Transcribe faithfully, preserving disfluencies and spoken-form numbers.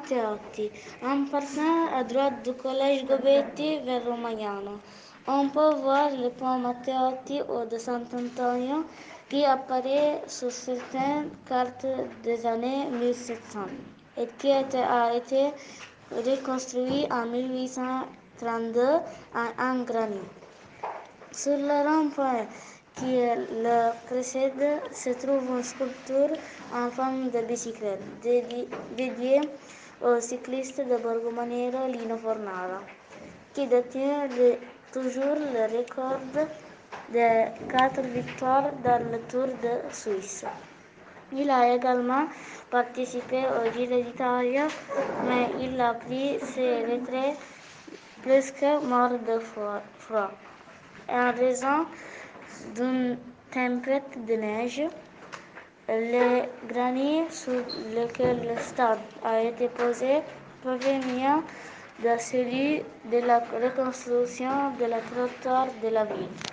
Matteotti, en passant à droite du collège Gobetti vers Romagnano. On peut voir le pont Matteotti au de Sant'Antonio qui apparaît sur certaines cartes des années mille sept cents et qui a été reconstruit en mille huit cent trente-deux en, en granit. Sur le rond-point qui le précède se trouve une sculpture en forme de bicyclette dédiée au cycliste de Borgo Manero Lino Fornara, qui détient le, toujours le record de quatre victoires dans le Tour de Suisse. Il a également participé au Giro d'Italia, mais il a pris ses retraits presque mort de froid. En raison d'une tempête de neige, le granit sur lequel le stade a été posé provient de celui de la reconstruction de la trottoir de la ville.